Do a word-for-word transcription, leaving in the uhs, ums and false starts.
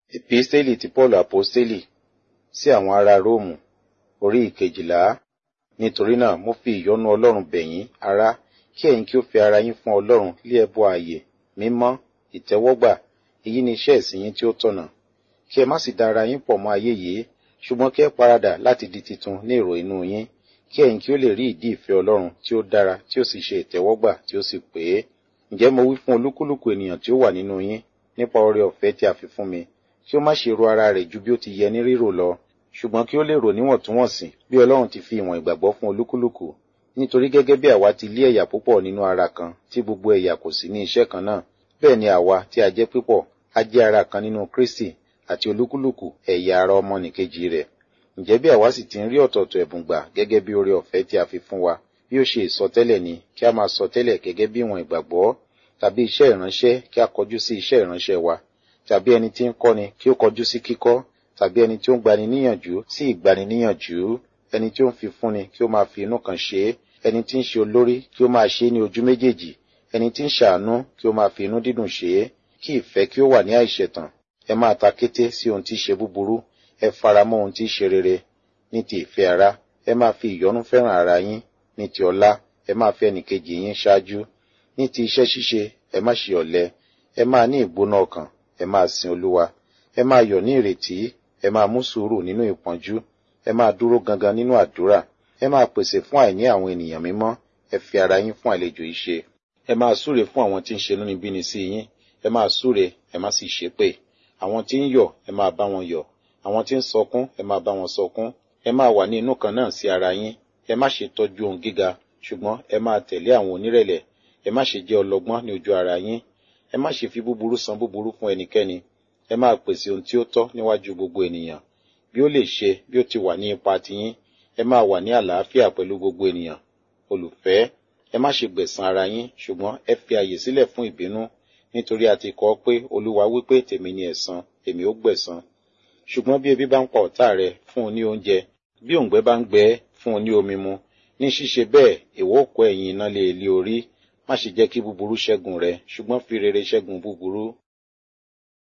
Episteli ti Paulu Aposteli sí àwọn ará Róòmù, orí ìkejìlá. Nítorí náà, mo fi ìyọ́nú Ọlọ́run bẹ̀ yín, ará, kí ẹ̀yin kí ó fi ara yín fún Ọlọ́run lé ẹbọ ààyè, mímọ́, ìtẹ́wọ́gbà, èyí ni iṣẹ́ ìsìn yín tí ó tọ̀nà. Kí ẹ má sì da ara yín pọ̀ mọ́ ayé yìí, ṣùgbọ́n kí ẹ paradà láti di titun ní èrò inú yín, kí ẹ̀yin kí ó lè rí ìdí ìfẹ́ Ọlọ́run tí ó dára, tí ó sì ṣe ìtẹ́wọ́gbà, tí ó sì pé. Ǹjẹ́ mo wí fún olúkúlùkù ènìyàn tí ó wà nínú yín, nípa oore ọ̀fẹ́ tí a fi fún mi, kí ó má ṣe ro ara rẹ̀ ju bí ó ti yẹ ní rírò lọ, ṣùgbọ́n kí ó lè rò níwọ̀ntúnwọ̀nsì bí Ọlọ́run ti fi ìwọ̀n ìgbàgbọ́ fún olúkúlùkù. Nítorí gẹ́gẹ́ bí àwa ti lé ẹ̀yà púpọ̀ nínú ara kan, tí gbogbo ẹ̀yà kò sí ní iṣẹ́ kan náà, bẹ́ẹ̀ ni àwa tí a jẹ́ púpọ̀, a jẹ́ ara kan nínú Kristi, àti olúkúlùkù ẹ̀yà ara ọmọnìkejì rẹ̀. Ǹjẹ́ bí àwa sì ti ń rí ọ̀tọ̀ọ̀tọ̀ ẹ̀bùn gbà gẹ́gẹ́ bí oore ọ̀fẹ́ tí a fi fún wa, bí ó ṣe ìsọtẹ́lẹ̀ ni, kí a máa sọtẹ́lẹ̀ gẹ́gẹ́ bí ìwọ̀n ìgbàgbọ́, tàbí iṣẹ́ ìránṣẹ́, kí a kọjú sí iṣẹ́ ìránṣẹ́ wa, tàbí ẹni tí ń kọ́ni kí ó kọjú sí kíkọ́, tàbí ẹni tí ó ń gbani níyànjú sí ìgbani níyànjú, ẹni tí ó ń fi fúnni kí ó máa fi inú kan ṣe é, ẹni tí ń ṣe olórí kí ó máa ṣe é ní ojú méjèèjì, ẹni tí ń ṣàánú kí ó máa fi inú dídùn ṣe é, kí ìfẹ́ kí ó wà ní àìṣẹ̀tàn. Ẹ máa ta kété sí ohun tí í ṣe búburú, ẹ faramọ́ ohun tí í ṣe rere. Ní ti ìfẹ́ ara, ẹ máa fi ìyọ́nú fẹ́ràn ara yín. Ní ti ọlá, ẹ máa fẹ́ ẹnìkejì yín ṣáájú. Ní ti iṣẹ́ ṣíṣe, ẹ má ṣe ọ̀lẹ. Ẹ máa ní ìgbóná ọkàn, ẹ máa sin Olúwa. Ẹ máa yọ̀ ní ìrètí, ẹ máa mú sùúrù nínú ìpọ́njú. Ẹ máa dúró gangan nínú àdúrà. Ẹ máa pèsè fún àìní àwọn ènìyàn mímọ́. Ẹ fi ara yín fún àlejò ìṣe. Ẹ máa súre fún àwọn tí ń ṣe inúnibíni sí yín. Ẹ máa súre, ẹ má sì ṣépè. Àwọn tí ń yọ̀, ẹ máa bá wọn yọ̀. Àwọn tí ń sọkún, ẹ máa bá wọn sọkún. Ẹ máa wà ní inú kan náà sí ara yín. Ẹ má ṣe tọ́jú ohun gíga, ṣùgbọ́n ẹ máa tẹ̀lé àwọn onírẹ̀lẹ̀. Ẹ má ṣe jẹ́ ọlọ́gbọ́n ní ojú ara yín. Ẹ má ṣe fi búburú san búburú fún ẹnikẹ́ni. Ẹ máa pèsè ohun tí ó tọ́ níwájú gbogbo ènìyàn. Bí ó lè ṣe, bí ó ti wà ní ipa tiyín, ẹ máa wà ní àlàáfíà pẹ̀lú gbogbo ènìyàn. Olùfẹ́, ẹ má ṣe gbẹ̀san ara yín, ṣùgbọ́n ẹ fi àyè sílẹ̀ fún ìbínú, nítorí a ti kọ ọ́ pé Olúwa wípé tèmi ni ẹ̀san, èmi ó gbẹ̀san. Ṣùgbọ́n bí ebi bá ń pa ọ̀tá rẹ, fún un ní oúnjẹ, bí òǹgbẹ bá ń gbẹ ẹ́, fún un ní omi mu. Ní ṣíṣe bẹ́ẹ̀, ìwọ ó kó ẹ̀yìn iná lé e lé orí. Má ṣe jẹ́ kí búburú ṣẹ́gun rẹ, ṣùgbọ́n fi rere ṣẹ́gun búburú.